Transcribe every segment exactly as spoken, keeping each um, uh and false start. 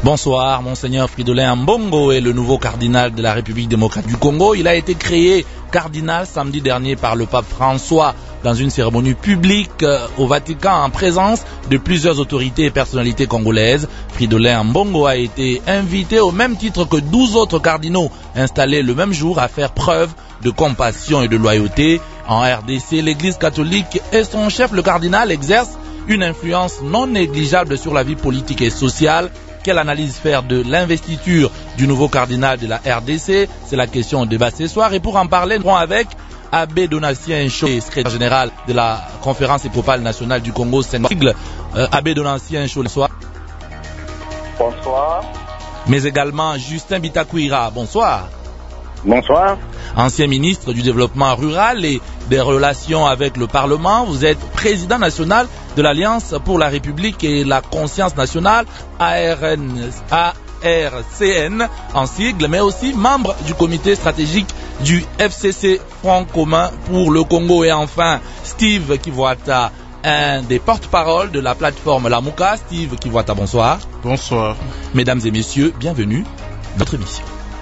Bonsoir, Monseigneur Fridolin Ambongo est le nouveau cardinal de la République démocratique du Congo. Il a été créé cardinal samedi dernier par le pape François dans une cérémonie publique au Vatican en présence de plusieurs autorités et personnalités congolaises. Fridolin Ambongo a été invité au même titre que douze autres cardinaux installés le même jour à faire preuve de compassion et de loyauté. En R D C, l'Église catholique et son chef, le cardinal, exercent une influence non négligeable sur la vie politique et sociale. Quelle analyse faire de l'investiture du nouveau cardinal de la R D C? C'est la question au débat ce soir. Et pour en parler, nous serons avec Abbé Donatien Ncho, secrétaire général de la Conférence épiscopale nationale du Congo, Saint-Sigle. Euh, Abbé Donatien Ncho, bonsoir. Bonsoir. Mais également Justin Bitakwira, bonsoir. Bonsoir. Ancien ministre du Développement rural et des relations avec le Parlement, vous êtes président national de l'Alliance pour la République et la Conscience nationale, A R N, A R C N en sigle, mais aussi membre du comité stratégique du F C C Front commun pour le Congo. Et enfin, Steve Kivuata, un des porte-parole de la plateforme Lamouka. Steve Kivuata, bonsoir. Bonsoir. Mesdames et messieurs, bienvenue dans notre émission.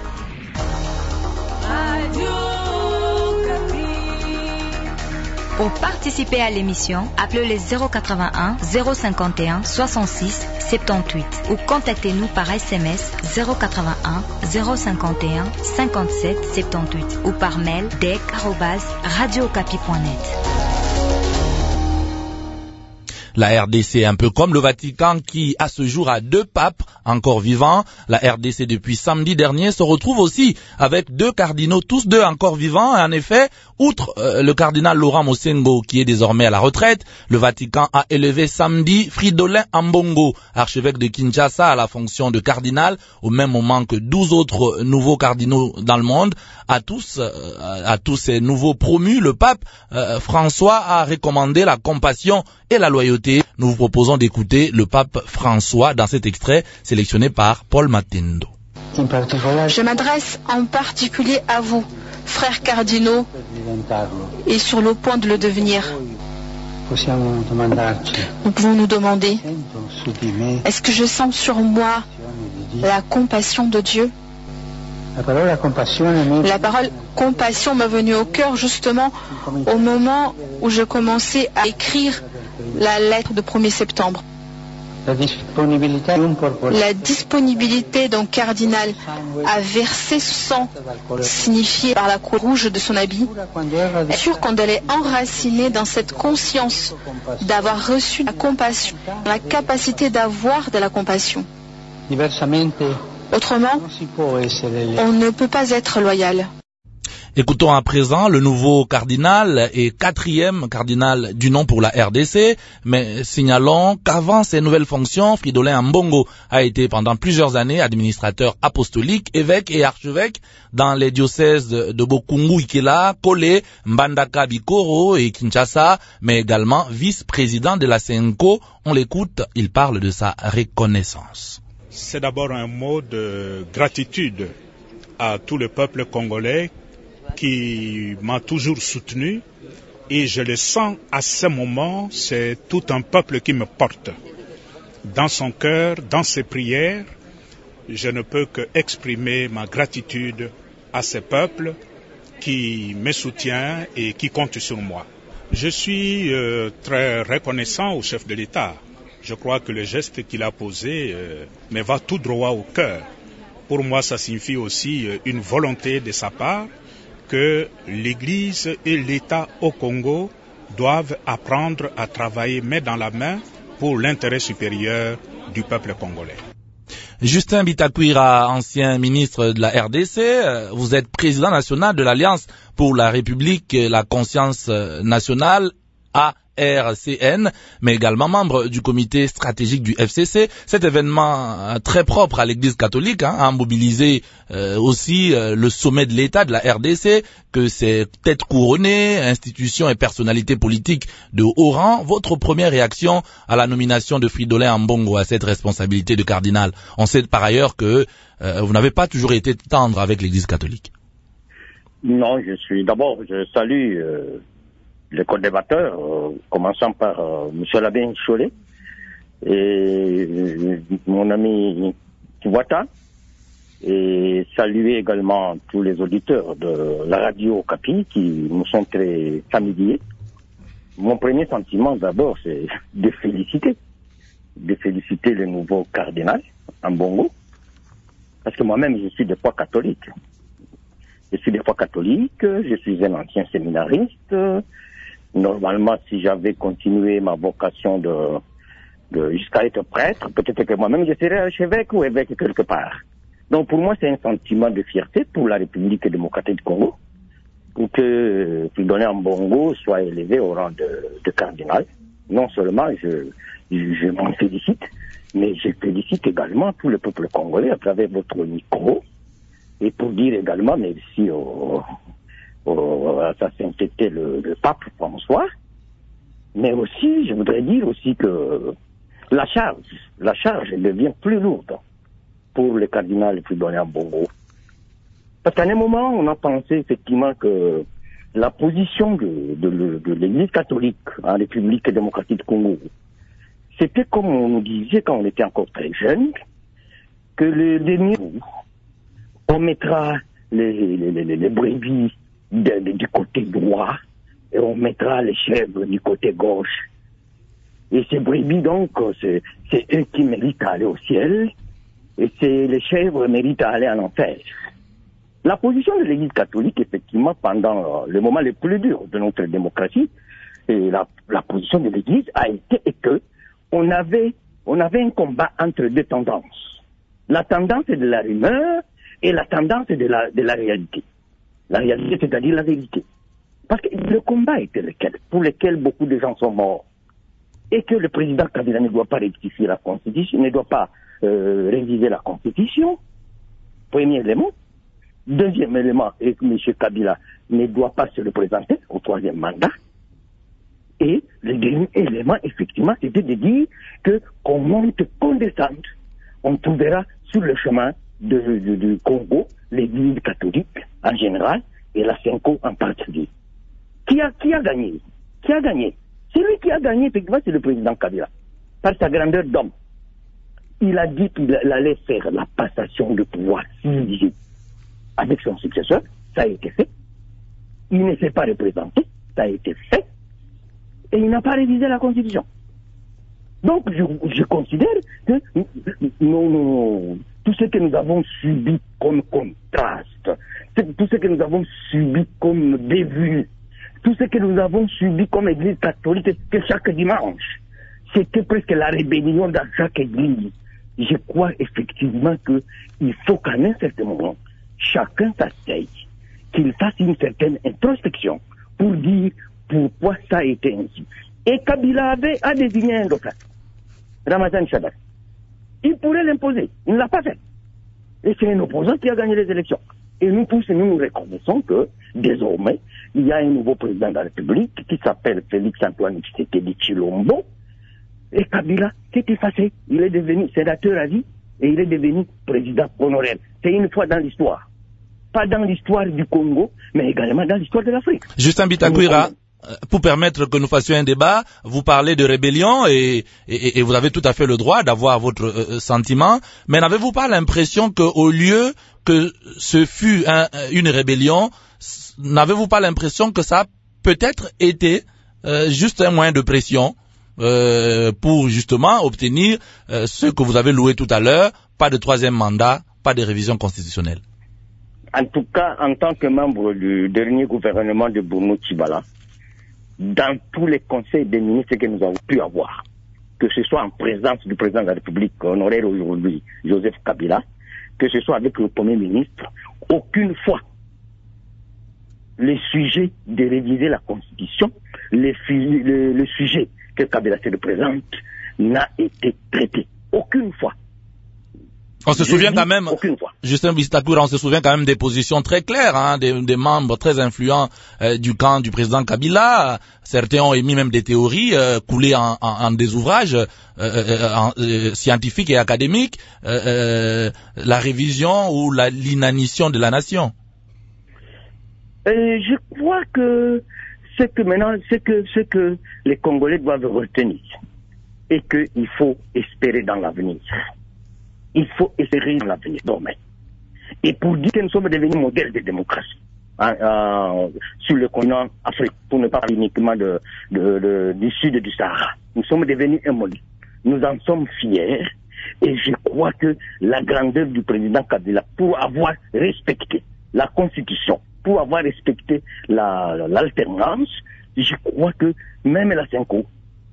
Pour participer à l'émission, appelez les zéro quatre-vingt-un, zéro cinquante et un, soixante-six, soixante-dix-huit ou contactez-nous par S M S zéro quatre-vingt-un, zéro cinquante et un, cinquante-sept, soixante-dix-huit ou par mail dec arobase radio okapi point net. La R D C, un peu comme le Vatican qui, à ce jour, a deux papes encore vivants. La R D C, depuis samedi dernier, se retrouve aussi avec deux cardinaux, tous deux encore vivants. Et en effet, outre euh, le cardinal Laurent Mosengo, qui est désormais à la retraite, le Vatican a élevé samedi Fridolin Ambongo, archevêque de Kinshasa, à la fonction de cardinal, au même moment que douze autres nouveaux cardinaux dans le monde. À tous, euh, à tous ces nouveaux promus, le pape euh, François a recommandé la compassion et la loyauté. Nous vous proposons d'écouter le pape François dans cet extrait sélectionné par Paul Matendo. Je m'adresse en particulier à vous, frères cardinaux, et sur le point de le devenir. Nous pouvons nous demander, est-ce que je sens sur moi la compassion de Dieu? La parole compassion m'est venue au cœur justement au moment où je commençais à écrire la lettre de premier septembre. La disponibilité d'un cardinal à verser ce sang signifié par la croix rouge de son habit est sûr qu'on allait enraciner dans cette conscience d'avoir reçu la compassion, la capacité d'avoir de la compassion. Autrement, on ne peut pas être loyal. Écoutons à présent le nouveau cardinal et quatrième cardinal du nom pour la R D C, mais signalons qu'avant ses nouvelles fonctions, Fridolin Ambongo a été pendant plusieurs années administrateur apostolique, évêque et archevêque dans les diocèses de Bokungu, Ikela, Kole, Mbandaka, Bikoro et Kinshasa, mais également vice-président de la Senko. On l'écoute, il parle de sa reconnaissance. C'est d'abord un mot de gratitude à tout le peuple congolais qui m'a toujours soutenu, et je le sens à ce moment, c'est tout un peuple qui me porte. Dans son cœur, dans ses prières, je ne peux que exprimer ma gratitude à ce peuple qui me soutient et qui compte sur moi. Je suis euh, très reconnaissant au chef de l'État. Je crois que le geste qu'il a posé euh, me va tout droit au cœur. Pour moi, ça signifie aussi euh, une volonté de sa part que l'Église et l'État au Congo doivent apprendre à travailler main dans la main pour l'intérêt supérieur du peuple congolais. Justin Bitakwira, ancien ministre de la R D C, vous êtes président national de l'Alliance pour la République et la Conscience nationale, A R C N, mais également membre du comité stratégique du F C C. Cet événement euh, très propre à l'Église catholique hein, a mobilisé euh, aussi euh, le sommet de l'État de la R D C, que ses têtes couronnées, institutions et personnalités politiques de haut rang. Votre première réaction à la nomination de Fridolin Ambongo à cette responsabilité de cardinal? On sait par ailleurs que euh, vous n'avez pas toujours été tendre avec l'Église catholique. Non, je suis d'abord, je salue euh, les co-débatteurs, euh, commençant par euh, M. l'abbé Cholet et euh, mon ami Kiwata et saluer également tous les auditeurs de la radio Okapi qui nous sont très familiers. Mon premier sentiment d'abord, c'est de féliciter, de féliciter le nouveau cardinal Ambongo, parce que moi-même je suis des fois catholique. Je suis des fois catholique, je suis un ancien séminariste. Normalement, si j'avais continué ma vocation de, de jusqu'à être prêtre, peut-être que moi-même je serais archevêque ou évêque quelque part. Donc pour moi, c'est un sentiment de fierté pour la République démocratique du Congo, pour que Fridolin Ambongo soit élevé au rang de, de cardinal. Non seulement je, je, je m'en félicite, mais je félicite également tout le peuple congolais à travers votre micro, et pour dire également merci au, au, à sa sainteté le, le pape François, mais aussi, je voudrais dire aussi que la charge, la charge devient plus lourde pour le cardinal Fridolin Ambongo. Parce qu'à un moment, on a pensé effectivement que la position de, de, de, de l'Église catholique en République démocratique du Congo, c'était comme on nous disait quand on était encore très jeune, que le dernier jour, on mettra les, les, les, les brebis de, de, du côté droit et on mettra les chèvres du côté gauche. Et ces brebis, donc, c'est, c'est eux qui méritent d'aller au ciel et c'est les chèvres méritent d'aller en enfer. La position de l'Église catholique, effectivement, pendant le moment le plus dur de notre démocratie, et la, la position de l'Église a été que on avait, on avait un combat entre deux tendances. La tendance de la rumeur et la tendance de la, de la réalité. La réalité, c'est-à-dire la vérité. Parce que le combat était lequel, pour lequel beaucoup de gens sont morts. Et que le président Kabila ne doit pas rectifier la Constitution, ne doit pas euh, réviser la Constitution. Premier élément. Deuxième élément, et que M. Kabila ne doit pas se représenter au troisième mandat. Et le dernier élément, effectivement, c'était de dire que qu'on monte, qu'on descende, on trouvera sur le chemin de, de, du Congo l'Église catholique en général et la Senko en particulier. Qui a, qui a gagné? Qui a gagné? Celui qui a gagné, effectivement, c'est le président Kabila, par sa grandeur d'homme. Il a dit qu'il allait faire la passation de pouvoir civilisé avec son successeur, ça a été fait. Il ne s'est pas représenté, ça a été fait. Et il n'a pas révisé la Constitution. Donc, je, je considère que nous, nous, tout ce que nous avons subi comme contraste, tout ce que nous avons subi comme dévue, tout ce que nous avons subi comme église catholique, que chaque dimanche, c'était presque la rébellion dans chaque église. Je crois effectivement qu'il faut qu'à un certain moment, chacun s'asseye, qu'il fasse une certaine introspection pour dire pourquoi ça a été ainsi. Et Kabila avait a désigné un dauphin, Ramazan Shadar. Il pourrait l'imposer, il ne l'a pas fait. Et c'est un opposant qui a gagné les élections. Et nous tous, nous nous reconnaissons que désormais, il y a un nouveau président de la République qui s'appelle Félix Antoine Tshisekedi Tshilombo. Et Kabila s'est effacé. Il est devenu sénateur à vie et il est devenu président honoraire. C'est une fois dans l'histoire. Pas dans l'histoire du Congo, mais également dans l'histoire de l'Afrique. Justin Bitakwira, pour permettre que nous fassions un débat, vous parlez de rébellion et, et, et vous avez tout à fait le droit d'avoir votre euh, sentiment, mais n'avez-vous pas l'impression qu'au lieu que ce fût un, une rébellion, n'avez-vous pas l'impression que ça a peut-être été euh, juste un moyen de pression euh, pour justement obtenir euh, ce que vous avez loué tout à l'heure, pas de troisième mandat, pas de révision constitutionnelle? En tout cas, en tant que membre du dernier gouvernement de Bruno Tshibala, dans tous les conseils des ministres que nous avons pu avoir, que ce soit en présence du président de la République honoraire aujourd'hui, Joseph Kabila, que ce soit avec le Premier ministre, aucune fois le sujet de réviser la Constitution, le, le, le sujet que Kabila se représente, n'a été traité. Aucune fois. On se souvient quand même, Justin Bitakwira, on se souvient quand même des positions très claires, hein, des, des membres très influents euh, du camp du président Kabila. Certains ont émis même des théories euh, coulées en, en, en des ouvrages euh, euh, euh, scientifiques et académiques, euh, euh, la révision ou la, l'inanition de la nation. Euh, je crois que ce que maintenant, ce que ce que les Congolais doivent retenir et qu'il faut espérer dans l'avenir. il faut essayer de l'avenir domaine. Et pour dire que nous sommes devenus modèles de démocratie hein, euh, sur le continent africain, pour ne pas parler uniquement de, de, de, du sud du Sahara. Nous sommes devenus un modèle. Nous en sommes fiers et je crois que la grandeur du président Kabila pour avoir respecté la Constitution, pour avoir respecté la, l'alternance, je crois que même la Cinco,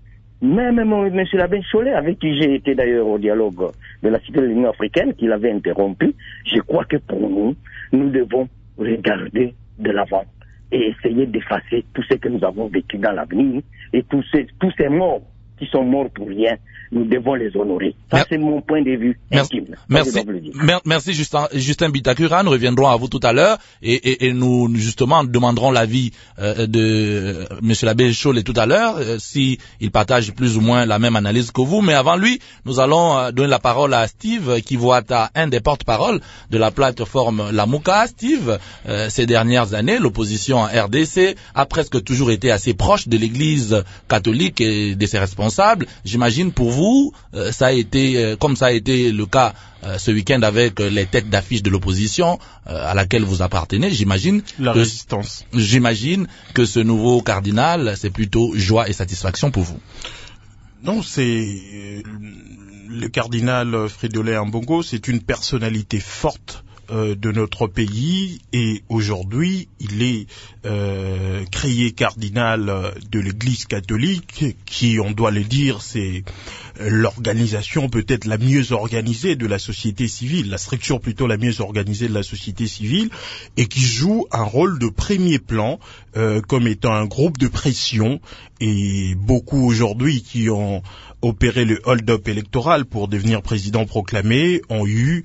même M. Labin Cholet, avec qui j'ai été d'ailleurs au dialogue de la Cité de l'Union africaine, qui l'avait interrompu, je crois que pour nous, nous devons regarder de l'avant et essayer d'effacer tout ce que nous avons vécu dans l'avenir et tous ces, tous ces morts qui sont morts pour rien, nous devons les honorer. Ça, Mer- c'est mon point de vue intime. Merci, merci, merci Justin, Justin Bitakura. Nous reviendrons à vous tout à l'heure et, et, et nous, justement, demanderons l'avis euh, de euh, M. l'abbé Cholet tout à l'heure, euh, si il partage plus ou moins la même analyse que vous. Mais avant lui, nous allons euh, donner la parole à Steve, qui voit à un des porte-paroles de la plateforme Lamuka. Steve, euh, ces dernières années, l'opposition en R D C a presque toujours été assez proche de l'Église catholique et de ses responsables. J'imagine pour vous, euh, ça a été, euh, comme ça a été le cas euh, ce week-end avec euh, les têtes d'affiche de l'opposition euh, à laquelle vous appartenez, j'imagine la que, résistance. J'imagine que ce nouveau cardinal, c'est plutôt joie et satisfaction pour vous. Non, c'est euh, le cardinal Fridolin Ambongo, c'est une personnalité forte de notre pays et aujourd'hui il est euh, créé cardinal de l'Église catholique qui, on doit le dire, c'est l'organisation peut-être la mieux organisée de la société civile, la structure plutôt la mieux organisée de la société civile et qui joue un rôle de premier plan euh, comme étant un groupe de pression et beaucoup aujourd'hui qui ont opéré le hold-up électoral pour devenir président proclamé ont eu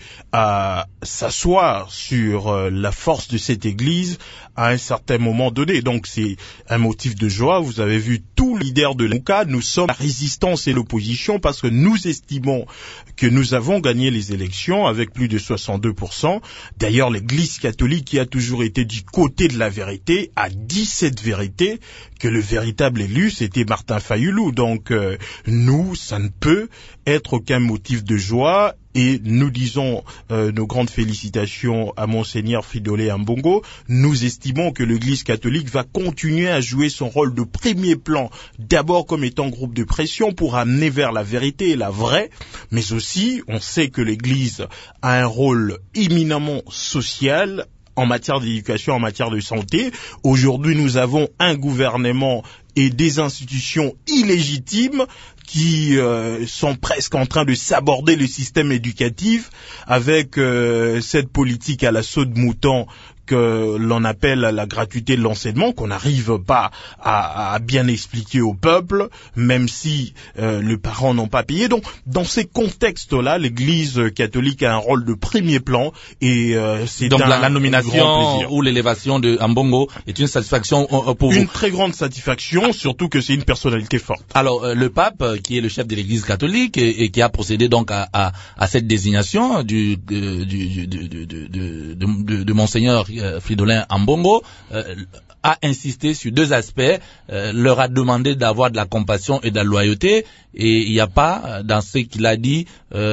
à s'asseoir sur euh, la force de cette église à un certain moment donné. Donc c'est un motif de joie. Vous avez vu tous les leaders de l'A M U C A, nous sommes la résistance et l'opposition parce que nous estimons que nous avons gagné les élections avec plus de soixante-deux pour cent. D'ailleurs, l'église catholique qui a toujours été du côté de la vérité a dit cette vérité que le véritable élu c'était Martin Fayulu. Donc euh, nous, ça ne peut être aucun motif de joie et nous disons euh, nos grandes félicitations à Monseigneur Fridolin Ambongo. Nous estimons que l'Église catholique va continuer à jouer son rôle de premier plan, d'abord comme étant groupe de pression pour amener vers la vérité et la vraie, mais aussi on sait que l'Église a un rôle éminemment social en matière d'éducation, en matière de santé. Aujourd'hui, nous avons un gouvernement et des institutions illégitimes qui euh, sont presque en train de saborder le système éducatif avec euh, cette politique à la saut de mouton que l'on appelle la gratuité de l'enseignement, qu'on n'arrive pas à, à bien expliquer au peuple, même si euh, les parents n'ont pas payé. Donc, dans ces contextes-là, l'Église catholique a un rôle de premier plan et euh, c'est donc un, la, la nomination un ou l'élévation de Ambongo est une satisfaction euh, pour une vous. Une très grande satisfaction, surtout que c'est une personnalité forte. Alors, euh, le pape, euh, qui est le chef de l'Église catholique et, et qui a procédé donc à, à, à cette désignation du, euh, du, du, de, de, de, de, de, de Monseigneur Fridolin Ambongo, euh, a insisté sur deux aspects, euh, leur a demandé d'avoir de la compassion et de la loyauté, et il n'y a pas, dans ce qu'il a dit,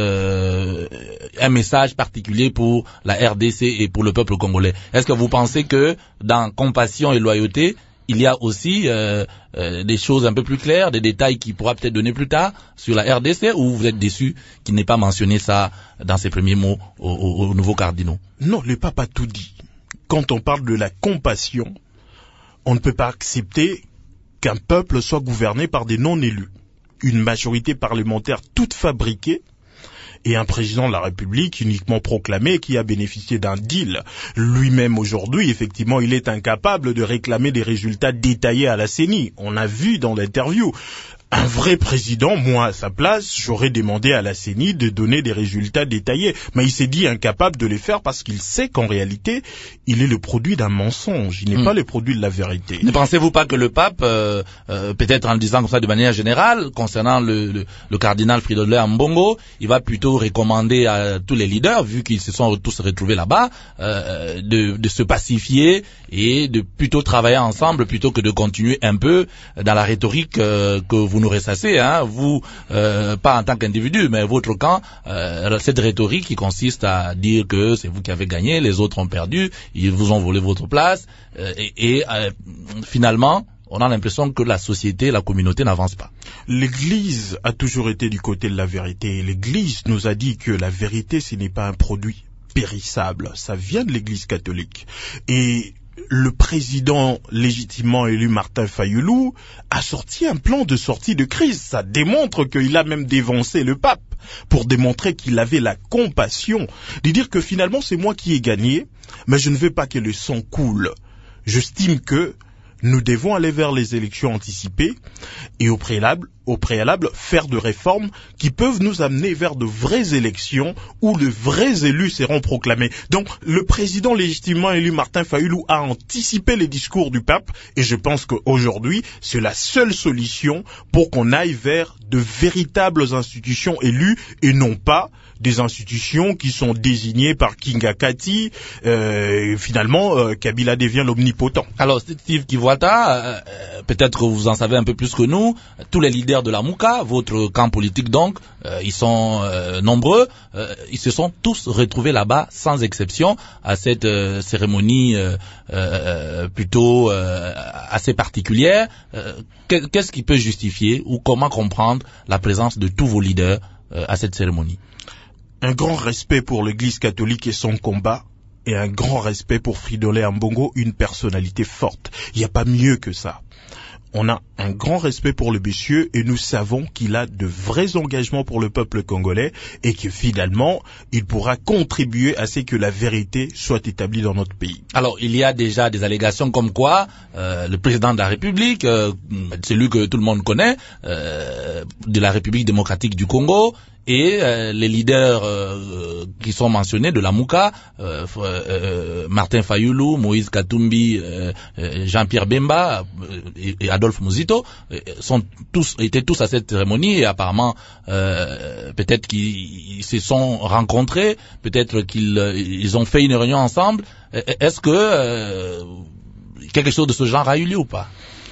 euh, un message particulier pour la R D C et pour le peuple congolais. Est-ce que vous pensez que dans compassion et loyauté, il y a aussi euh, euh, des choses un peu plus claires, des détails qu'il pourra peut-être donner plus tard sur la R D C, ou vous êtes déçu qu'il n'ait pas mentionné ça dans ses premiers mots aux, aux, aux nouveaux cardinaux? Non, le pape a tout dit. Quand on parle de la compassion, on ne peut pas accepter qu'un peuple soit gouverné par des non-élus. Une majorité parlementaire toute fabriquée et un président de la République uniquement proclamé qui a bénéficié d'un deal. Lui-même aujourd'hui, effectivement, il est incapable de réclamer des résultats détaillés à la C E N I. On a vu dans l'interview. Un vrai président, moi à sa place, j'aurais demandé à la C E N I de donner des résultats détaillés. Mais il s'est dit incapable de les faire parce qu'il sait qu'en réalité, il est le produit d'un mensonge. Il n'est mmh. pas le produit de la vérité. Ne pensez-vous pas que le pape, euh, euh, peut-être en le disant comme ça de manière générale, concernant le, le, le cardinal Fridolin Ambongo, il va plutôt recommander à tous les leaders, vu qu'ils se sont tous retrouvés là-bas, euh, de, de se pacifier et de plutôt travailler ensemble plutôt que de continuer un peu dans la rhétorique euh, que vous nous ressassez, hein, vous, euh, pas en tant qu'individu, mais votre camp, euh, cette rhétorique qui consiste à dire que c'est vous qui avez gagné, les autres ont perdu, ils vous ont volé votre place, euh, et, et euh, finalement, on a l'impression que la société, la communauté n'avance pas. L'Église a toujours été du côté de la vérité. L'Église nous a dit que la vérité, ce n'est pas un produit périssable. Ça vient de l'Église catholique. Et le président légitimement élu Martin Fayulu a sorti un plan de sortie de crise. Ça démontre qu'il a même dévancé le pape pour démontrer qu'il avait la compassion de dire que finalement c'est moi qui ai gagné, mais je ne veux pas que le sang coule. J'estime que nous devons aller vers les élections anticipées et au préalable, au préalable, faire de réformes qui peuvent nous amener vers de vraies élections où les vrais élus seront proclamés. Donc, le président légitimement élu Martin Fayulu a anticipé les discours du pape et je pense qu'aujourd'hui, c'est la seule solution pour qu'on aille vers de véritables institutions élues et non pas des institutions qui sont désignées par Kinga Kati. Euh, finalement, euh, Kabila devient l'omnipotent. Alors, Steve Kivuata, euh, peut-être que vous en savez un peu plus que nous, tous les leaders de la Mouka, votre camp politique donc, euh, ils sont euh, nombreux, euh, ils se sont tous retrouvés là-bas, sans exception, à cette euh, cérémonie euh, euh, plutôt euh, assez particulière. Euh, qu'est-ce qui peut justifier ou comment comprendre la présence de tous vos leaders euh, à cette cérémonie? Un grand respect pour l'Église catholique et son combat, et un grand respect pour Fridolin Ambongo, une personnalité forte. Il n'y a pas mieux que ça. On a un grand respect pour le monsieur et nous savons qu'il a de vrais engagements pour le peuple congolais et que finalement, il pourra contribuer à ce que la vérité soit établie dans notre pays. Alors, il y a déjà des allégations comme quoi euh, le président de la République, euh, celui que tout le monde connaît, euh, de la République démocratique du Congo, et euh, les leaders euh, qui sont mentionnés de la Mouka, euh, euh, Martin Fayulu, Moïse Katumbi, euh, euh, Jean-Pierre Bemba euh, et, et Adolphe Muzito, euh, sont tous étaient tous à cette cérémonie et apparemment euh, peut-être qu'ils se sont rencontrés, peut-être qu'ils euh, ils ont fait une réunion ensemble. Est-ce que euh, quelque chose de ce genre a eu lieu ou pas?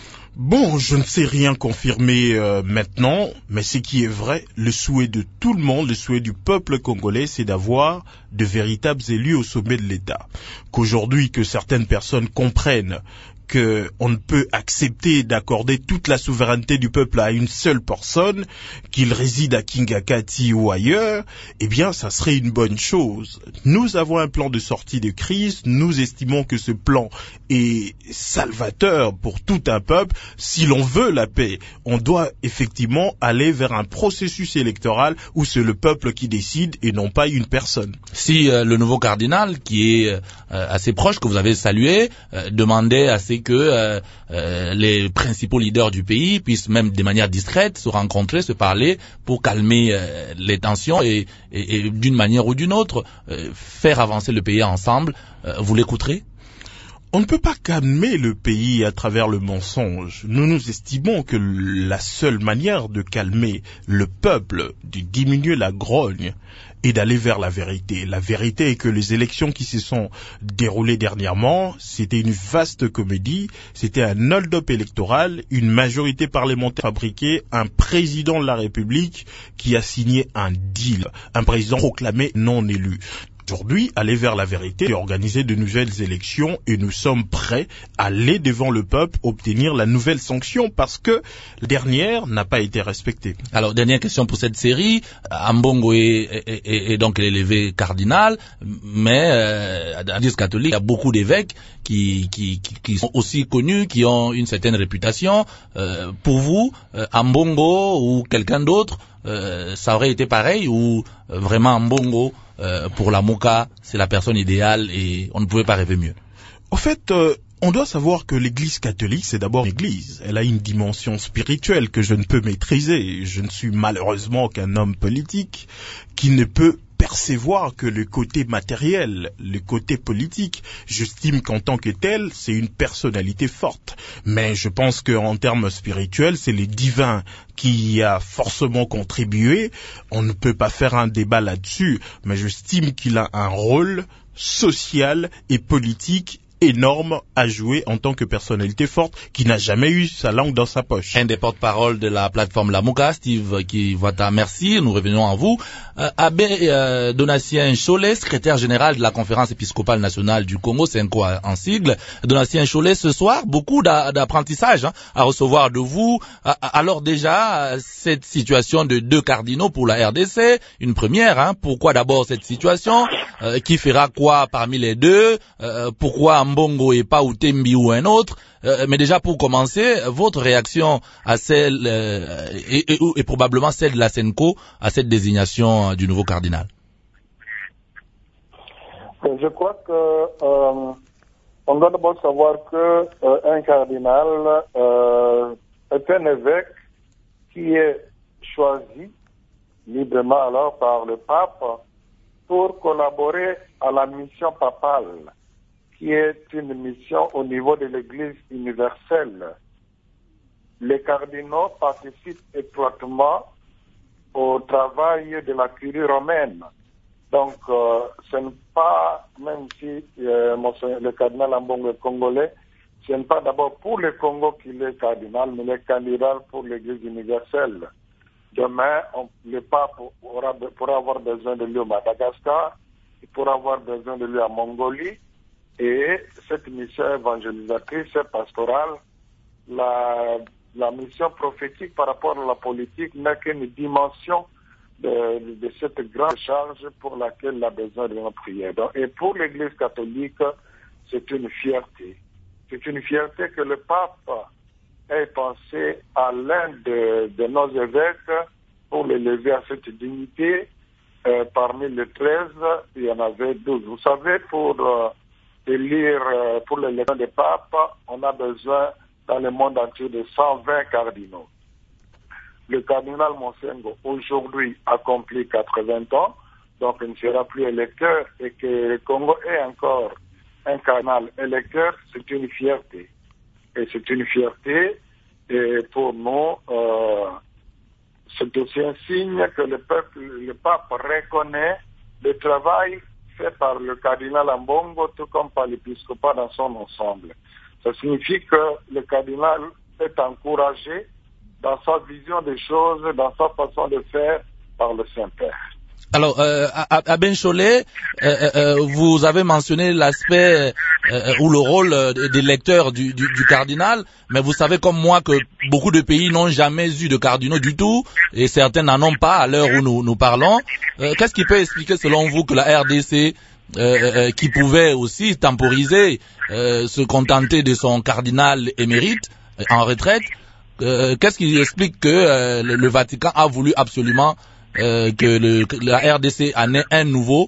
Bon, je ne sais rien confirmer euh, maintenant, mais ce qui est vrai, le souhait de tout le monde, le souhait du peuple congolais, c'est d'avoir de véritables élus au sommet de l'État. Qu'aujourd'hui, que certaines personnes comprennent qu'on ne peut accepter d'accorder toute la souveraineté du peuple à une seule personne, qu'il réside à Kingakati ou ailleurs, eh bien, ça serait une bonne chose. Nous avons un plan de sortie de crise, nous estimons que ce plan est salvateur pour tout un peuple. Si l'on veut la paix, on doit effectivement aller vers un processus électoral où c'est le peuple qui décide et non pas une personne. Si euh, le nouveau cardinal, qui est euh, assez proche, que vous avez salué, euh, demandait à ce que euh, euh, les principaux leaders du pays puissent même de manière discrète se rencontrer, se parler pour calmer euh, les tensions et, et, et d'une manière ou d'une autre euh, faire avancer le pays ensemble, euh, vous l'écouterez? On ne peut pas calmer le pays à travers le mensonge. Nous nous estimons que la seule manière de calmer le peuple, de diminuer la grogne, est d'aller vers la vérité. La vérité est que les élections qui se sont déroulées dernièrement, c'était une vaste comédie, c'était un hold-up électoral, une majorité parlementaire fabriquée, un président de la République qui a signé un deal, un président proclamé non élu. Aujourd'hui, aller vers la vérité et organiser de nouvelles élections et nous sommes prêts à aller devant le peuple obtenir la nouvelle sanction parce que la dernière n'a pas été respectée. Alors, dernière question pour cette série. Ambongo est, est, est, est donc l'élevé cardinal, mais euh, à l'Église catholique, il y a beaucoup d'évêques qui, qui, qui, qui sont aussi connus, qui ont une certaine réputation. Euh, pour vous, euh, Ambongo ou quelqu'un d'autre, euh, ça aurait été pareil ou euh, vraiment Ambongo Euh, pour la Mouka, c'est la personne idéale et on ne pouvait pas rêver mieux? En fait, euh, on doit savoir que l'Église catholique, c'est d'abord l'Église. Elle a une dimension spirituelle que je ne peux maîtriser. Je ne suis malheureusement qu'un homme politique qui ne peut percevoir que le côté matériel, le côté politique. J'estime qu'en tant que tel, c'est une personnalité forte. Mais je pense qu'en termes spirituels, c'est le divin qui y a forcément contribué. On ne peut pas faire un débat là-dessus, mais j'estime qu'il a un rôle social et politique énorme à jouer en tant que personnalité forte qui n'a jamais eu sa langue dans sa poche. Un des porte-parole de la plateforme Lamuka, Steve Kivuata, merci, nous revenons à vous. Euh, Abbé euh, Donatien Cholet, secrétaire général de la conférence épiscopale nationale du Congo, c'est un quoi en sigle. Donatien Cholet, ce soir, beaucoup d'apprentissage hein, à recevoir de vous. Alors déjà, cette situation de deux cardinaux pour la R D C, une première, hein, pourquoi d'abord cette situation, euh, qui fera quoi parmi les deux, euh, pourquoi Mbongo et pas Outembi ou un autre, euh, mais déjà pour commencer, votre réaction à celle, euh, et, et, et probablement celle de la Senco, à cette désignation euh, du nouveau cardinal. Je crois que euh, on doit d'abord savoir que euh, un cardinal euh, est un évêque qui est choisi librement alors par le pape pour collaborer à la mission papale, qui est une mission au niveau de l'Église universelle. Les cardinaux participent étroitement au travail de la curie romaine. Donc, euh, ce n'est pas, même si euh, le cardinal Ambongo est congolais, ce n'est pas d'abord pour le Congo qu'il est cardinal, mais il est candidat pour l'Église universelle. Demain, on, le pape aura, pourra avoir besoin de lui au Madagascar, il pourra avoir besoin de lui en Mongolie, et cette mission évangélisatrice et pastorale, la, la mission prophétique par rapport à la politique n'est qu'une dimension de, de cette grande charge pour laquelle il a besoin de notre prière. Donc, et pour l'Église catholique, c'est une fierté. C'est une fierté que le pape ait pensé à l'un de, de nos évêques pour l'élever à cette dignité. Euh, parmi les treize, il y en avait douze. Vous savez, pour euh, élire, euh, pour l'élection des papes, on a besoin dans le monde entier de cent vingt cardinaux. Le cardinal Monsengo, aujourd'hui, accomplit quatre-vingts ans, donc il ne sera plus électeur, et que le Congo ait encore un cardinal électeur, c'est une fierté. Et c'est une fierté, et pour nous, euh, c'est aussi un signe que le peuple, le pape reconnaît le travail fait par le cardinal Ambongo, tout comme par l'épiscopat dans son ensemble. Ça signifie que le cardinal est encouragé dans sa vision des choses, dans sa façon de faire par le Saint-Père. Alors, euh, à, à Ben Cholet, euh, euh, vous avez mentionné l'aspect euh, ou le rôle des lecteurs du, du, du cardinal, mais vous savez comme moi que beaucoup de pays n'ont jamais eu de cardinaux du tout, et certains n'en ont pas à l'heure où nous, nous parlons. Euh, qu'est-ce qui peut expliquer selon vous que la R D C, euh, euh, qui pouvait aussi temporiser, euh, se contenter de son cardinal émérite euh, en retraite, euh, qu'est-ce qui explique que euh, le, le Vatican a voulu absolument Euh, que le, la R D C en ait un nouveau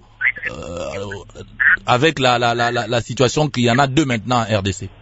euh, avec la, la, la, la situation qu'il y en a deux maintenant en R D C?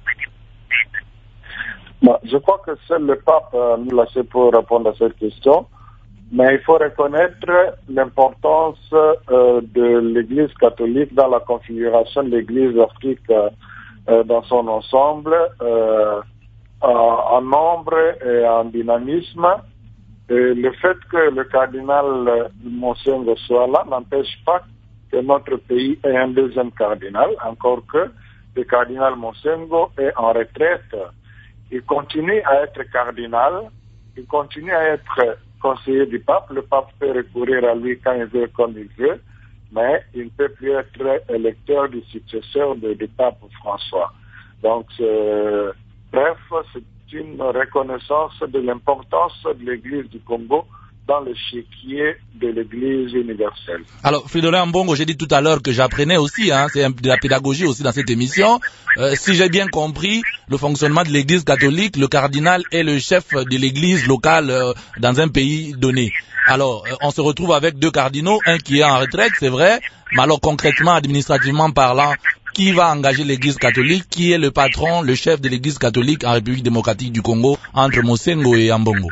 Bon, je crois que seul le pape euh, nous l'a fait pour répondre à cette question, mais il faut reconnaître l'importance euh, de l'Église catholique dans la configuration de l'Église afrique euh, dans son ensemble, euh, en nombre et en dynamisme. Et le fait que le cardinal Monsengo soit là n'empêche pas que notre pays ait un deuxième cardinal, encore que le cardinal Monsengo est en retraite. Il continue à être cardinal, il continue à être conseiller du pape. Le pape peut recourir à lui quand il veut, comme il veut, mais il ne peut plus être électeur du successeur de, du pape François. Donc, euh, bref, c'est une reconnaissance de l'importance de l'Église du Congo dans l'échiquier de l'Église universelle. Alors, Fridolin Ambongo, j'ai dit tout à l'heure que j'apprenais aussi, hein, c'est de la pédagogie aussi dans cette émission. Euh, si j'ai bien compris le fonctionnement de l'Église catholique, le cardinal est le chef de l'Église locale euh, dans un pays donné. Alors, euh, on se retrouve avec deux cardinaux, un qui est en retraite, c'est vrai, mais alors concrètement, administrativement parlant, qui va engager l'Église catholique? Qui est le patron, le chef de l'Église catholique en République démocratique du Congo entre Monsengo et Ambongo?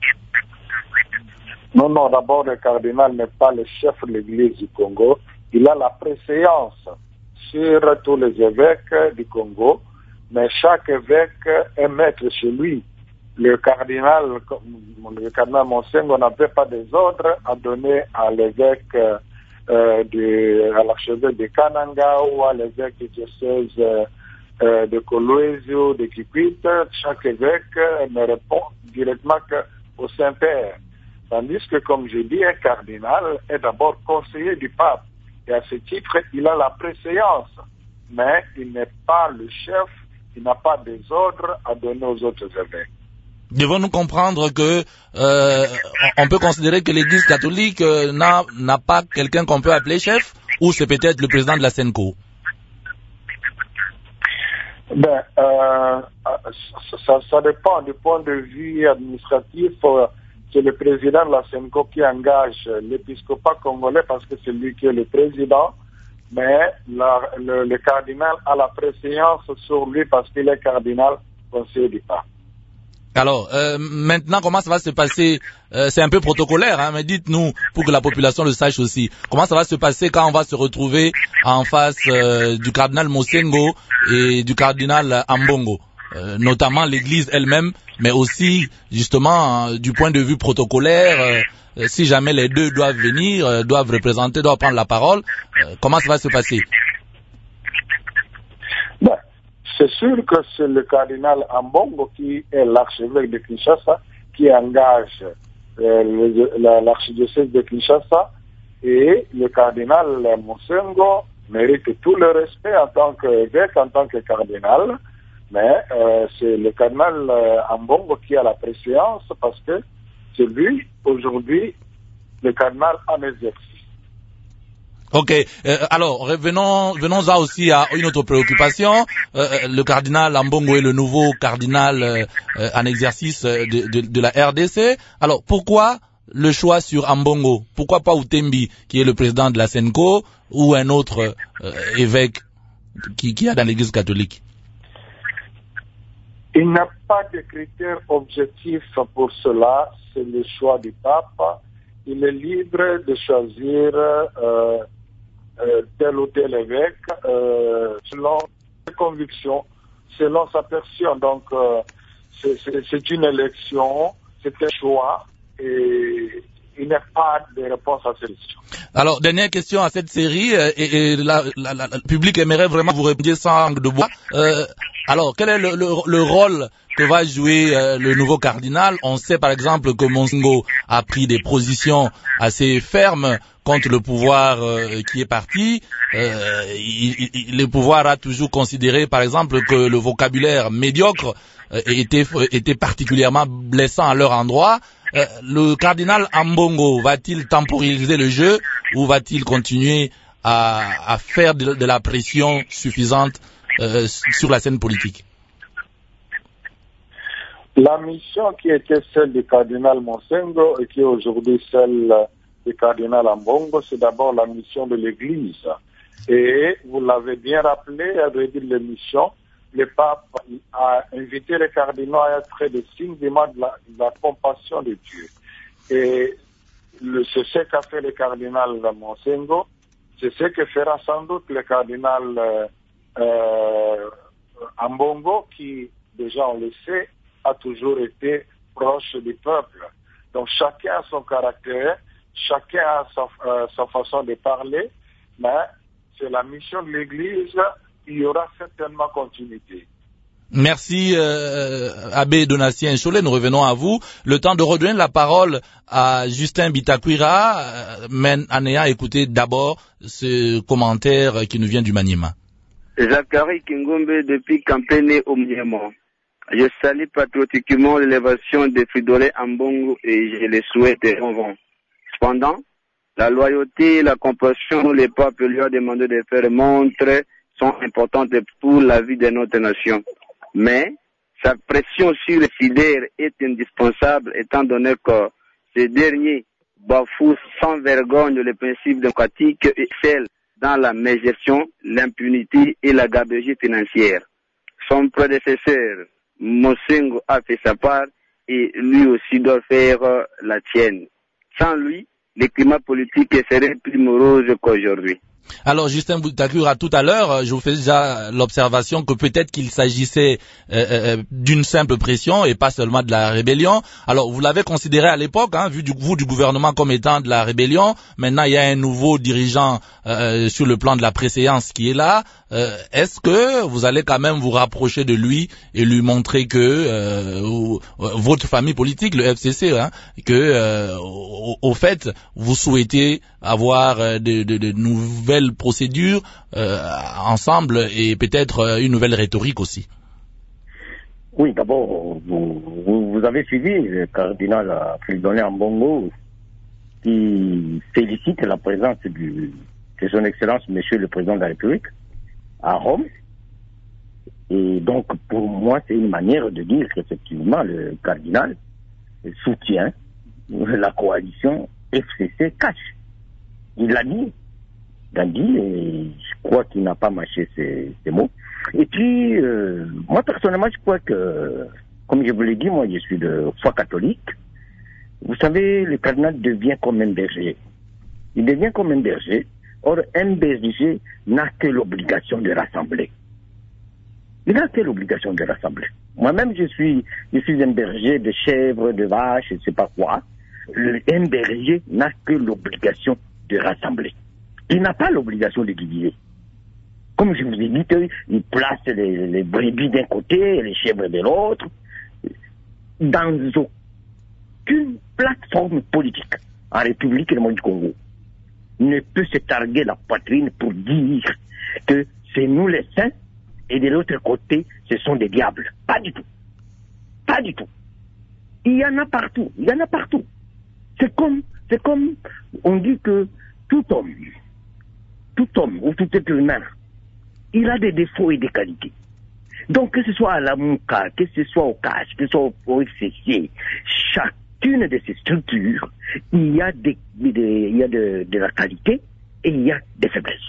Non, non, d'abord le cardinal n'est pas le chef de l'Église du Congo. Il a la préséance sur tous les évêques du Congo, mais chaque évêque est maître chez lui. Le cardinal, le cardinal Monsengo n'avait pas des ordres à donner à l'évêque euh, de, à l'archevêque de Kananga ou à l'évêque du diocèse euh, euh, de Kolwezi, de Kikwit, chaque évêque euh, ne répond directement qu'au Saint-Père. Tandis que, comme je dis, un cardinal est d'abord conseiller du pape. Et à ce titre, il a la préséance. Mais il n'est pas le chef, il n'a pas des ordres à donner aux autres évêques. Devons-nous comprendre que euh, on peut considérer que l'Église catholique euh, n'a, n'a pas quelqu'un qu'on peut appeler chef, ou c'est peut-être le président de la Senko? Ben, euh, ça, ça dépend du point de vue administratif. C'est le président de la Senko qui engage l'épiscopat congolais parce que c'est lui qui est le président. Mais la, le, le cardinal a la préséance sur lui parce qu'il est cardinal conseiller du pape. Alors, euh, maintenant, comment ça va se passer? euh, C'est un peu protocolaire, hein, mais dites-nous, pour que la population le sache aussi, comment ça va se passer quand on va se retrouver en face euh, du cardinal Mosengo et du cardinal Ambongo, euh, notamment l'Église elle-même, mais aussi, justement, euh, du point de vue protocolaire, euh, si jamais les deux doivent venir, euh, doivent représenter, doivent prendre la parole, euh, comment ça va se passer? Ben, c'est sûr que c'est le cardinal Ambongo qui est l'archevêque de Kinshasa qui engage euh, l'archidiocèse de Kinshasa, et le cardinal Mosengo mérite tout le respect en tant qu'évêque, en tant que cardinal, mais euh, c'est le cardinal euh, Ambongo qui a la préséance parce que c'est lui, aujourd'hui, le cardinal en exercice. Ok, euh, alors revenons, venons-en aussi à une autre préoccupation. Euh, le cardinal Ambongo est le nouveau cardinal euh, euh, en exercice de, de, de la R D C. Alors pourquoi le choix sur Ambongo? Pourquoi pas Outembi, qui est le président de la Senko, ou un autre euh, évêque qui, qui est dans l'Église catholique? Il n'y a pas de critères objectifs pour cela, c'est le choix du pape. Il est libre de choisir euh, euh, tel ou tel évêque euh, selon ses convictions, selon sa personne. Donc, euh, c'est, c'est, c'est une élection, c'est un choix, et il n'y a pas de réponse à cette question. Alors, dernière question à cette série, euh, et, et la, la, la, le public aimerait vraiment vous répondre sans langue de bois. Euh, alors, quel est le, le, le rôle que va jouer euh, le nouveau cardinal? On sait par exemple que Mosengo a pris des positions assez fermes contre le pouvoir euh, qui est parti. Euh, il, il, le pouvoir a toujours considéré par exemple que le vocabulaire médiocre euh, était, était particulièrement blessant à leur endroit. Euh, le cardinal Ambongo va-t-il temporiser le jeu ou va-t-il continuer à, à faire de, de la pression suffisante euh, sur la scène politique? La mission qui était celle du cardinal Mosengo et qui est aujourd'hui celle du cardinal Ambongo, c'est d'abord la mission de l'Église. Et vous l'avez bien rappelé, à vrai dire les missions, le pape a invité les cardinaux à être des signes de la, de la compassion de Dieu. Et le, c'est ce qu'a fait le cardinal Mosengo, c'est ce que fera sans doute le cardinal euh, euh, Ambongo, qui, déjà on le sait, a toujours été proche du peuple. Donc chacun a son caractère, chacun a sa, euh, sa façon de parler, mais c'est la mission de l'Église, il y aura certainement continuité. Merci euh, Abbé Donatien Cholet, nous revenons à vous. Le temps de redonner la parole à Justin Bitakwira, euh, mais en ayant écouté d'abord ce commentaire qui nous vient du Maniema. Zachary Kingombe depuis Campene au Mniemo. Je salue patriotiquement l'élévation de Fridolin Ambongo et je le souhaite en vent. Cependant, la loyauté et la compassion que le peuple lui a demandé de faire montre sont importantes pour la vie de notre nation. Mais sa pression sur les fidèles est indispensable étant donné que ces derniers bafouent sans vergogne les principes démocratiques et celles dans la mégestion, l'impunité et la gabegie financière. Son prédécesseur, Mosengo, a fait sa part et lui aussi doit faire la tienne. Sans lui, le climat politique serait plus morose qu'aujourd'hui. Alors Justin Bitakura, tout à l'heure, je vous faisais déjà l'observation que peut-être qu'il s'agissait euh, euh, d'une simple pression et pas seulement de la rébellion. Alors vous l'avez considéré à l'époque, hein, vu du, vous du gouvernement comme étant de la rébellion. Maintenant il y a un nouveau dirigeant euh, sur le plan de la préséance qui est là. Euh, est-ce que vous allez quand même vous rapprocher de lui et lui montrer que euh, ou, euh, votre famille politique, le F C C, hein, que euh, au, au fait vous souhaitez avoir euh, de, de, de nouvelles procédures euh, ensemble et peut-être euh, une nouvelle rhétorique aussi? Oui, d'abord, vous, vous, vous avez suivi le cardinal Fridolin Ambongo qui félicite la présence du, de son Excellence Monsieur le Président de la République à Rome. Et donc, pour moi, c'est une manière de dire qu'effectivement, le cardinal soutient la coalition F C C cash. Il l'a dit, il l'a dit, et je crois qu'il n'a pas mâché ses, ses mots. Et puis, euh, moi, personnellement, je crois que, comme je vous l'ai dit, moi, je suis de foi catholique. Vous savez, le cardinal devient comme un berger. Il devient comme un berger. Or, un berger n'a que l'obligation de rassembler. Il n'a que l'obligation de rassembler. Moi-même, je suis, je suis un berger de chèvres, de vaches, je ne sais pas quoi. Le, un berger n'a que l'obligation de rassembler. Il n'a pas l'obligation de diviser. Comme je vous ai dit, il place les, les brebis d'un côté et les chèvres de l'autre. Dans aucune plateforme politique en République du Congo ne peut se targuer la poitrine pour dire que c'est nous les saints et de l'autre côté, ce sont des diables. Pas du tout. Pas du tout. Il y en a partout. Il y en a partout. C'est comme, c'est comme on dit que tout homme, tout homme ou tout être humain, il a des défauts et des qualités. Donc que ce soit à la Mouka, que ce soit au C A C, que ce soit au F C C, chacune de ces structures, il y a, des, des, il y a de, de la qualité et il y a des faiblesses.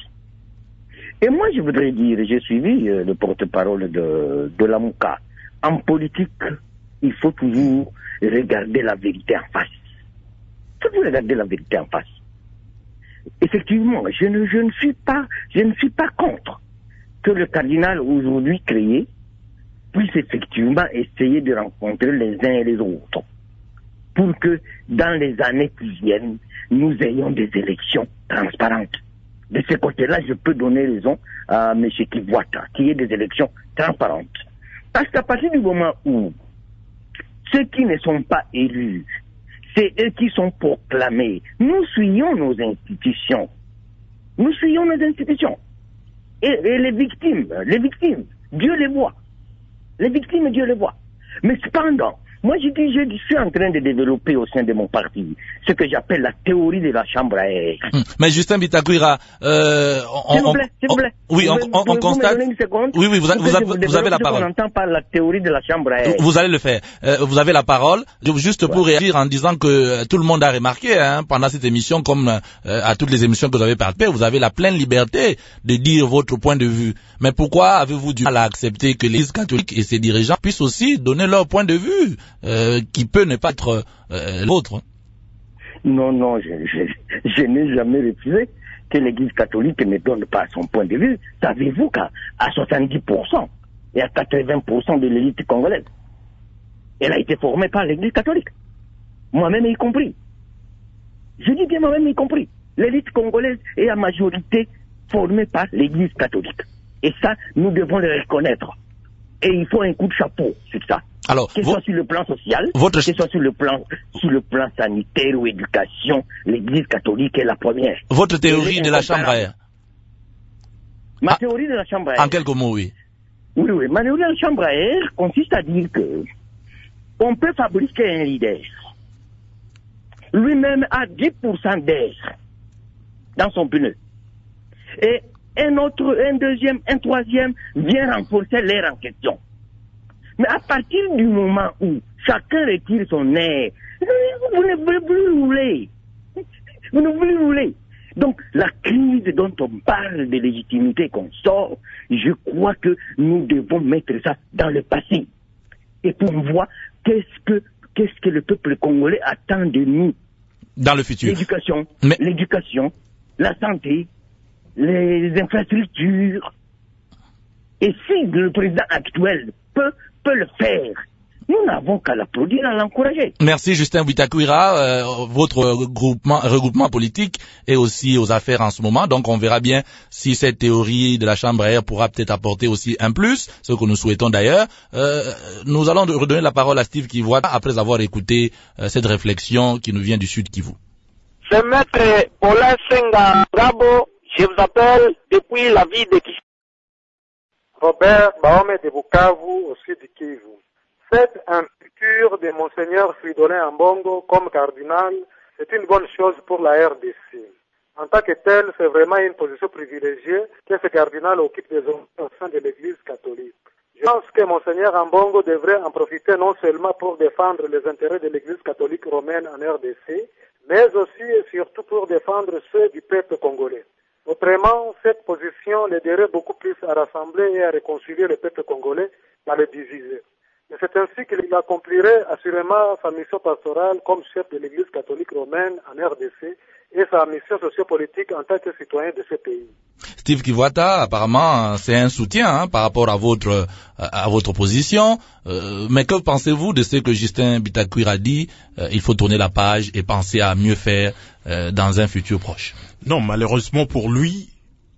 Et moi je voudrais dire, j'ai suivi euh, le porte-parole de, de la Mouka. En politique, il faut toujours regarder la vérité en face. Il faut toujours regarder la vérité en face. Effectivement, je ne, je ne suis pas, je ne suis pas contre que le cardinal aujourd'hui créé puisse effectivement essayer de rencontrer les uns et les autres pour que dans les années qui viennent, nous ayons des élections transparentes. De ce côté-là, je peux donner raison à M. Kivwata, qu'il y ait des élections transparentes. Parce qu'à partir du moment où ceux qui ne sont pas élus, c'est eux qui sont proclamés, nous suivons nos institutions. Nous suivons nos institutions. Et, et les victimes, les victimes, Dieu les voit. Les victimes, Dieu les voit. Mais cependant, moi je dis, je suis en train de développer au sein de mon parti ce que j'appelle la théorie de la chambre à air. Hum, mais Justin Bitakura, euh, on, s'il vous plaît, s'il vous plaît. Oui, on, on, on constate. Oui, oui, vous, vous, vous, avez, vous avez la parole. On entend par la théorie de la chambre à air. Vous allez le faire. Euh, vous avez la parole. Juste pour ouais. réagir en disant que euh, tout le monde a remarqué, hein, pendant cette émission, comme euh, à toutes les émissions que vous avez participé, vous avez la pleine liberté de dire votre point de vue. Mais pourquoi avez-vous du mal à accepter que l'Église catholique et ses dirigeants puissent aussi donner leur point de vue, euh, qui peut ne pas être euh, l'autre? Non, non, je, je, je n'ai jamais refusé que l'Église catholique ne donne pas son point de vue. Savez-vous qu'à à soixante-dix pour cent et à quatre-vingts pour cent de l'élite congolaise, elle a été formée par l'Église catholique. Moi-même y compris. Je dis bien moi-même y compris. L'élite congolaise est à majorité formée par l'Église catholique. Et ça, nous devons le reconnaître. Et il faut un coup de chapeau sur ça. Alors, que ce soit sur le plan social, votre... que ce soit sur le plan, sur le plan sanitaire ou éducation, l'Église catholique est la première. Votre théorie de la chambre à air. Ma ah, théorie de la chambre à air. En quelques mots, oui. Oui, oui. Ma théorie de la chambre à air consiste à dire que on peut fabriquer un leader. Lui-même a dix pour cent d'air dans son pneu. Et un autre, un deuxième, un troisième vient renforcer l'air en question. Mais à partir du moment où chacun retire son air, vous ne voulez plus rouler. Vous ne voulez rouler. Donc, la crise dont on parle de légitimité qu'on sort, je crois que nous devons mettre ça dans le passé. Et pour voir qu'est-ce que, qu'est-ce que le peuple congolais attend de nous. Dans le futur. L'éducation, Mais... l'éducation, la santé, les infrastructures. Et si le président actuel peut, peut le faire, nous n'avons qu'à l'applaudir, à l'encourager. Merci Justin Bitakwira. Euh, votre regroupement, regroupement politique est aussi aux affaires en ce moment, donc on verra bien si cette théorie de la chambre à air pourra peut-être apporter aussi un plus, ce que nous souhaitons d'ailleurs. Euh, nous allons redonner la parole à Steve Kivuata après avoir écouté euh, cette réflexion qui nous vient du Sud Kivu. C'est Maître Paulin Senga Rabo, je vous appelle depuis la ville de Kivu. Robert Baome de Bukavu, au sud du Kivu. Cette investiture de Monseigneur Fridolin Ambongo comme cardinal, c'est une bonne chose pour la R D C. En tant que tel, c'est vraiment une position privilégiée que ce cardinal occupe désormais au sein de l'Église catholique. Je pense que Monseigneur Ambongo devrait en profiter non seulement pour défendre les intérêts de l'Église catholique romaine en R D C, mais aussi et surtout pour défendre ceux du peuple congolais. Autrement, cette position l'aiderait beaucoup plus à rassembler et à réconcilier le peuple congolais qu'à le diviser. Et c'est ainsi qu'il accomplirait assurément sa mission pastorale comme chef de l'Église catholique romaine en R D C et sa mission sociopolitique en tant que citoyen de ce pays. Steve Kivuata, apparemment, c'est un soutien hein, par rapport à votre à votre position. Euh, mais que pensez-vous de ce que Justin Bitakwira dit euh, il faut tourner la page et penser à mieux faire euh, dans un futur proche? Non, malheureusement pour lui,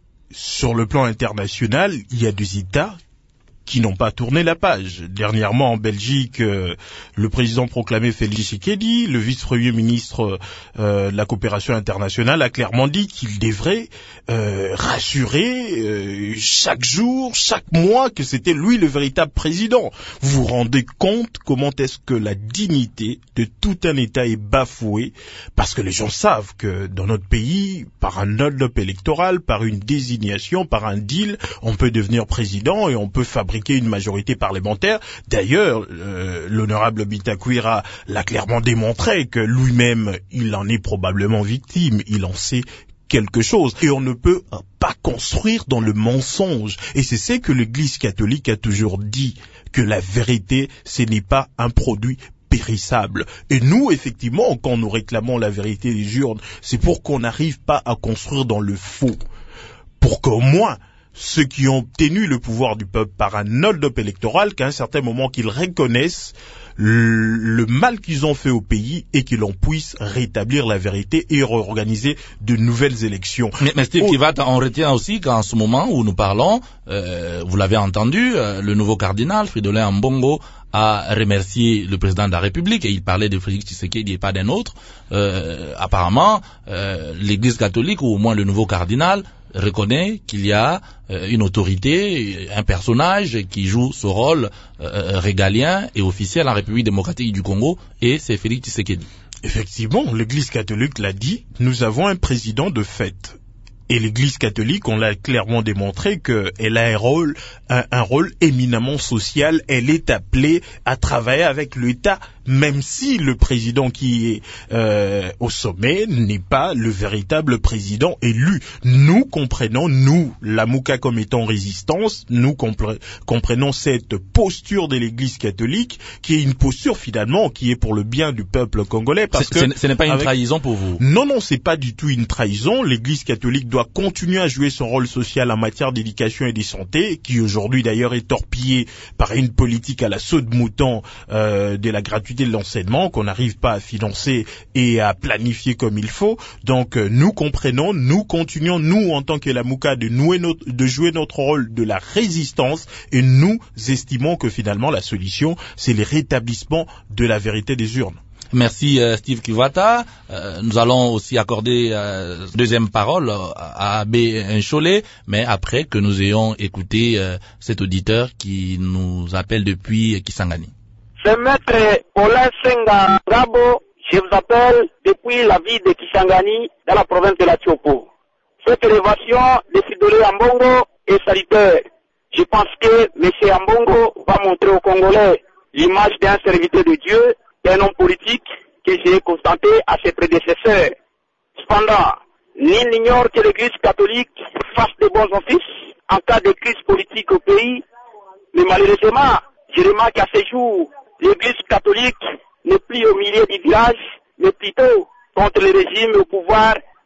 sur le plan international, il y a des États qui n'ont pas tourné la page. Dernièrement, en Belgique, euh, le président proclamé Félix Tshisekedi, le vice-premier ministre euh, de la coopération internationale, a clairement dit qu'il devrait euh, rassurer euh, chaque jour, chaque mois, que c'était lui le véritable président. Vous vous rendez compte comment est-ce que la dignité de tout un État est bafouée, parce que les gens savent que dans notre pays, par un hold-up électoral, par une désignation, par un deal, on peut devenir président et on peut fabriquer une majorité parlementaire. D'ailleurs, euh, l'honorable Bitakwira l'a clairement démontré que lui-même, il en est probablement victime, il en sait quelque chose. Et on ne peut pas construire dans le mensonge. Et c'est ce que l'Église catholique a toujours dit, que la vérité, ce n'est pas un produit périssable. Et nous, effectivement, quand nous réclamons la vérité des urnes, c'est pour qu'on n'arrive pas à construire dans le faux. Pour qu'au moins, ceux qui ont obtenu le pouvoir du peuple par un hold-up électoral, qu'à un certain moment qu'ils reconnaissent le, le mal qu'ils ont fait au pays et qu'ils en puissent rétablir la vérité et réorganiser de nouvelles élections. Mais, mais Steve oh. Kivuata, on retient aussi qu'en ce moment où nous parlons, euh, vous l'avez entendu, euh, le nouveau cardinal Fridolin Ambongo a remercié le président de la République et il parlait de Félix Tshisekedi et pas d'un autre. Euh, apparemment, euh, l'Église catholique, ou au moins le nouveau cardinal, reconnaît qu'il y a euh, une autorité, un personnage qui joue ce rôle euh, régalien et officiel en République démocratique du Congo, et c'est Félix Tshisekedi. Effectivement, l'Église catholique l'a dit, nous avons un président de fait. Et l'Église catholique, on l'a clairement démontré qu'elle a un rôle, un, un rôle éminemment social. Elle est appelée à travailler avec l'État, même si le président qui est euh, au sommet n'est pas le véritable président élu. Nous comprenons, nous, la Mouka comme étant résistance, nous compre- comprenons cette posture de l'Église catholique, qui est une posture finalement qui est pour le bien du peuple congolais. Parce c'est, que ce n'est pas une avec... trahison pour vous? Non, non, c'est pas du tout une trahison. L'Église catholique doit continuer à jouer son rôle social en matière d'éducation et de santé, qui aujourd'hui d'ailleurs est torpillé par une politique à la saute-mouton euh, de la gratuité de l'enseignement qu'on n'arrive pas à financer et à planifier comme il faut. Donc euh, nous comprenons, nous continuons, nous en tant que la Mouka, de, nouer notre, de jouer notre rôle de la résistance, et nous estimons que finalement la solution, c'est le rétablissement de la vérité des urnes. Merci euh, Steve Kivuata. Euh, nous allons aussi accorder euh, deuxième parole à Abbé Ncholet, mais après que nous ayons écouté euh, cet auditeur qui nous appelle depuis Kisangani. C'est Maître Paulin Senga Rabo, je vous appelle depuis la ville de Kisangani, dans la province de la Tiopo. Cette élévation de Fridolin Ambongo est salutaire. Je pense que M. Ambongo va montrer aux Congolais l'image d'un serviteur de Dieu, d'un homme politique que j'ai constaté à ses prédécesseurs. Cependant, nul n'ignore que l'Église catholique fasse de bons offices en cas de crise politique au pays, mais malheureusement, je remarque qu'à ce jour, l'Église catholique n'est plus au milieu du village, mais plutôt contre le régime au pouvoir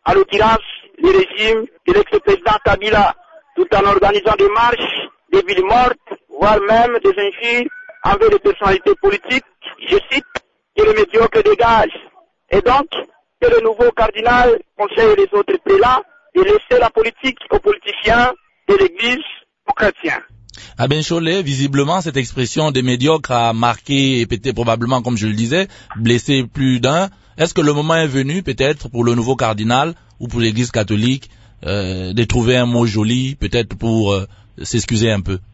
à l'outrance le régime de l'ex-président Kabila, tout en organisant des marches, des villes mortes, voire même des injures envers les personnalités politiques, je cite, que le médiocre dégage. Et donc, que le nouveau cardinal conseille les autres prélats de laisser la politique aux politiciens de l'Église aux chrétiens. À Bencholet, visiblement, cette expression des médiocres a marqué et peut-être probablement, comme je le disais, blessé plus d'un. Est-ce que le moment est venu, peut-être, pour le nouveau cardinal ou pour l'Église catholique, euh, de trouver un mot joli, peut-être pour euh, s'excuser un peu?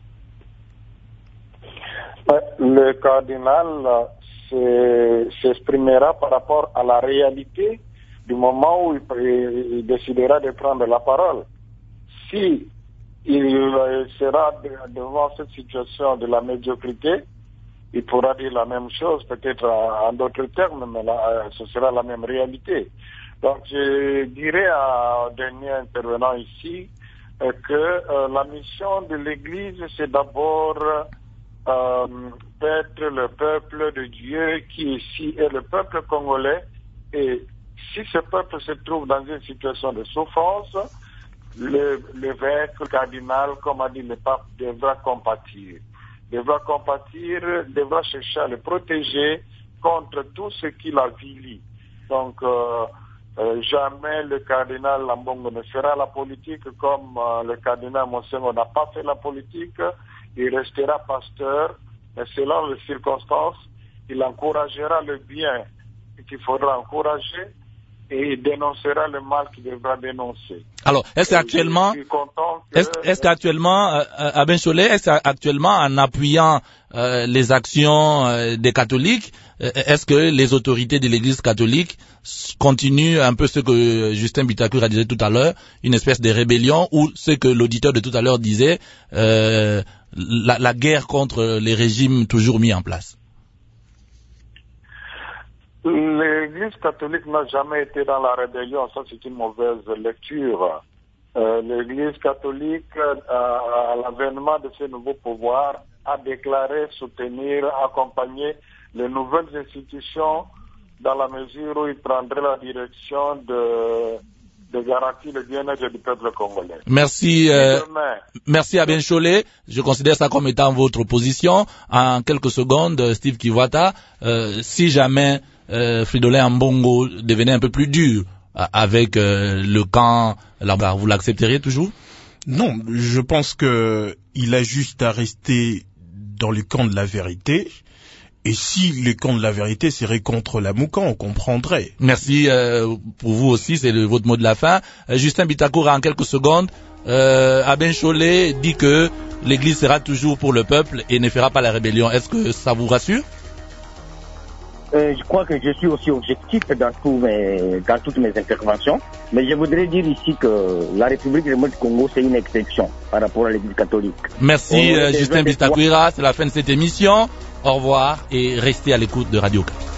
Le cardinal s'exprimera par rapport à la réalité du moment où il, il décidera de prendre la parole. Si il sera devant cette situation de la médiocrité, il pourra dire la même chose, peut-être en d'autres termes, mais là, ce sera la même réalité. Donc je dirais à un dernier intervenant ici euh, que euh, la mission de l'Église, c'est d'abord euh, d'être le peuple de Dieu qui ici est le peuple congolais. Et si ce peuple se trouve dans une situation de souffrance, le, l'évêque, le cardinal, comme a dit le pape, devra compatir. Devra compatir, devra chercher à le protéger contre tout ce qui l'avilit. Donc, euh, euh, jamais le cardinal Ambongo ne fera la politique comme euh, le cardinal Monsengo n'a pas fait la politique. Il restera pasteur, mais selon les circonstances, il encouragera le bien qu'il faudra encourager et il dénoncera le mal qu'il devra dénoncer. Alors, est-ce qu'actuellement, que... est-ce, est-ce qu'actuellement, euh, à Bencholet, est-ce qu'actuellement, en appuyant euh, les actions euh, des catholiques, euh, est-ce que les autorités de l'Église catholique continuent un peu ce que Justin Bitakura disait tout à l'heure, une espèce de rébellion, ou ce que l'auditeur de tout à l'heure disait, euh, la, la guerre contre les régimes toujours mis en place? L'Église catholique n'a jamais été dans la rébellion, ça c'est une mauvaise lecture. Euh, L'Église catholique, euh, à l'avènement de ce nouveau pouvoir, a déclaré soutenir, accompagner les nouvelles institutions dans la mesure où il prendrait la direction de, de garantir le bien-être du peuple congolais. Merci, euh, merci à Bencholet. Je considère ça comme étant votre position. En quelques secondes, Steve Kiwata, euh, si jamais Euh, Fridolin Ambongo devenait un peu plus dur euh, avec euh, le camp, là, vous l'accepteriez toujours? Non, je pense que il a juste à rester dans le camp de la vérité. Et si le camp de la vérité serait contre la Moukan, on comprendrait. Merci euh, pour vous aussi, c'est le, votre mot de la fin. Euh, Justin Bitakura, en quelques secondes, euh, Abin Cholet dit que l'Église sera toujours pour le peuple et ne fera pas la rébellion. Est-ce que ça vous rassure? Euh, je crois que je suis aussi objectif dans, tout mes, dans toutes mes interventions, mais je voudrais dire ici que la République démocratique du Congo, c'est une exception par rapport à l'Église catholique. Merci euh, Justin Bitakura, c'est la fin de cette émission. Au revoir et restez à l'écoute de Radio Okapi.